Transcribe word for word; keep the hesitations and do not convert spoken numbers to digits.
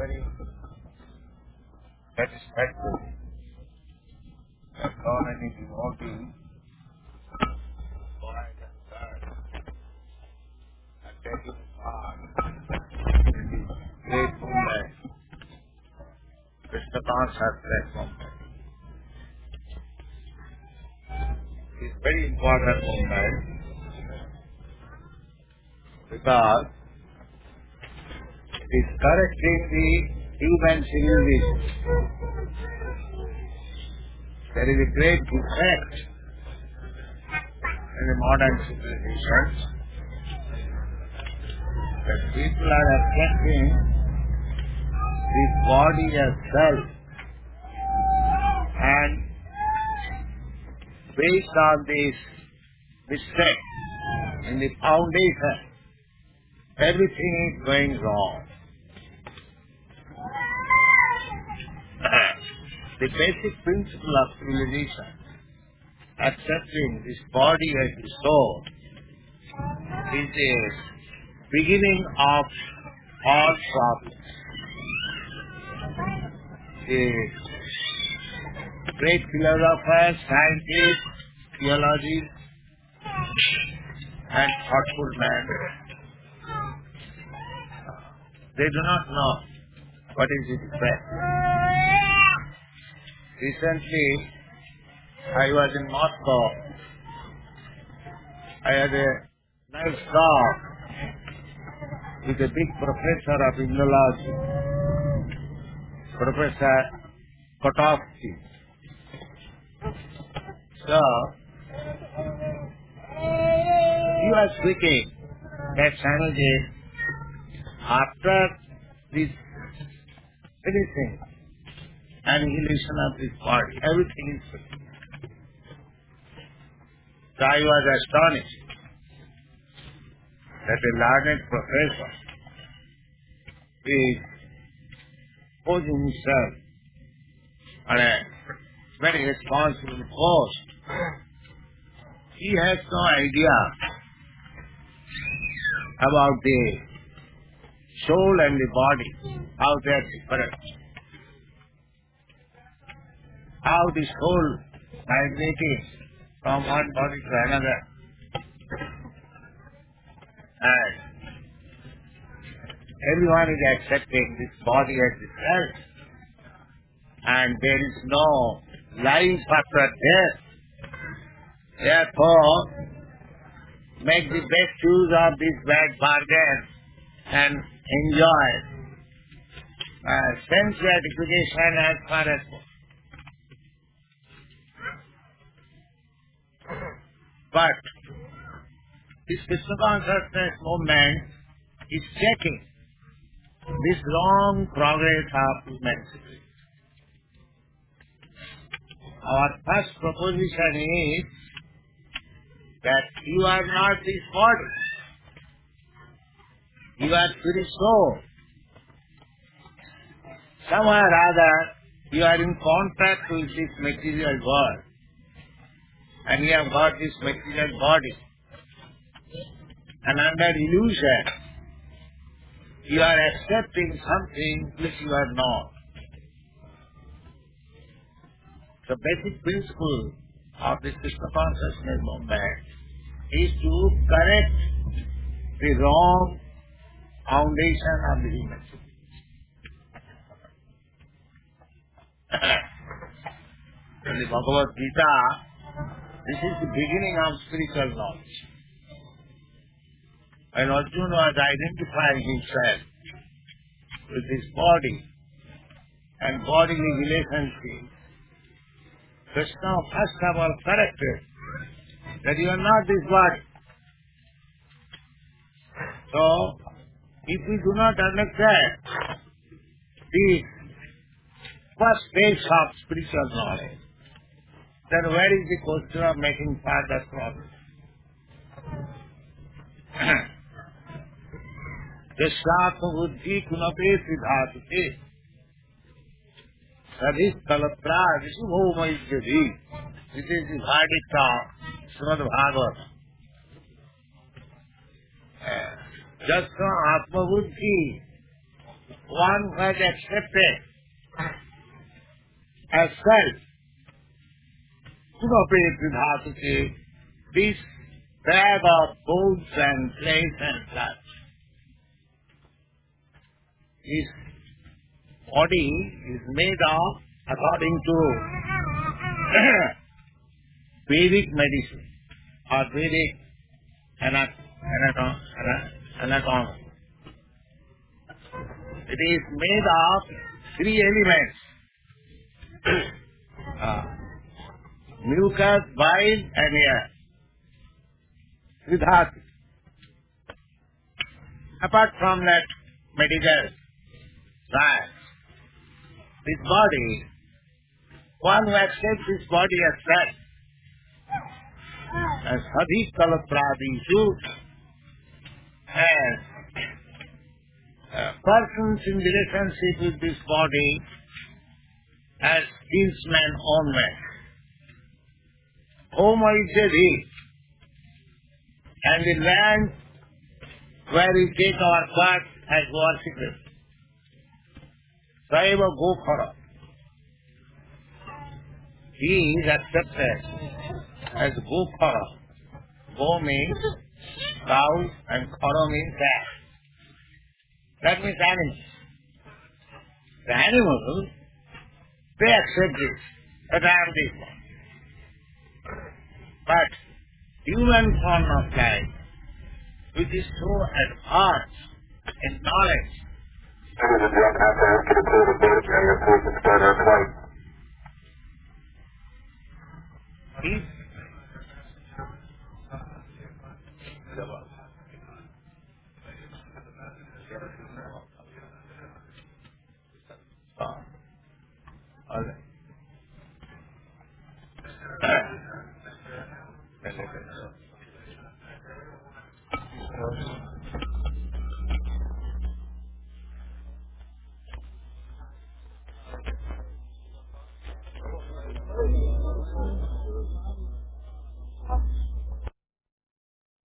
very satisfactory. I've gone any devotee, boy and girl, and taking part in the great movement, Krishna consciousness movement. It's very important movement because it is correcting the human civilization. There is a great defect in the modern civilization that people are accepting the body as self, and based on this mistake in the foundation, everything is going wrong. The basic principle of civilization, accepting this body as the soul, is the beginning of all problems. The great philosophers, scientists, theologians, and thoughtful men, they do not know what is the defect. Recently, I was in Moscow. I had a nice talk with a big professor of Indology, Professor Kotovsky. So, he was speaking that Swamiji, after this finishing annihilation of this body, everything is finished. So I was astonished that a learned professor is posing himself on a very responsible post. He has no idea about the soul and the body, how they are different, how the soul migrating from one body to another, and everyone is accepting this body as the self, and there is no life after death. Therefore, make the best use of this bad bargain and enjoy uh, sense gratification as far as possible. But this Krishna consciousness movement is checking this long progress of humanity. Our first proposition is that you are not this body. You are spirit soul. Somewhere or other, you are in contact with this material world. And you have got this material body. And under illusion, you are accepting something which you are not. The basic principle of this Krishna consciousness movement is to correct the wrong foundation of the human soul. In the Bhagavad Gita, this is the beginning of spiritual knowledge. When Arjuna was identifying himself with his body and bodily relationship, Krishna first of all corrected that you are not this body. So, if we do not understand the first stage of spiritual knowledge, then where is the question of making further progress? Jashatma buddhi kunape siddhati sadhis kalatra visubho maijyadi. This is the verdict of Srimad Bhagavata. Jasna atma buddhi one who has accepted as self, Sunapet this bag of bones and flesh and blood. This body is made of, according to Vedic medicine or Vedic anat- anatom- ana- anatomy. It is made of three elements. uh, mucus, bile and air. Siddharth. Apart from that medical science, this body, one who accepts this body as such, as Hadith Kalaprabhishu, as uh, persons in relationship with this body as kinsman ownman. Homa is a thee, and the land where we take our birth as worshippers. Saiva Gopara. He is accepted as Gopara. Go means cow and Kara means cat. That means animals. The animals, they accept this, that I am this one. But human form of life, which is so advanced in knowledge, Ladies and gentlemen, after I ask you to clear the bridge and your please and start our flight. is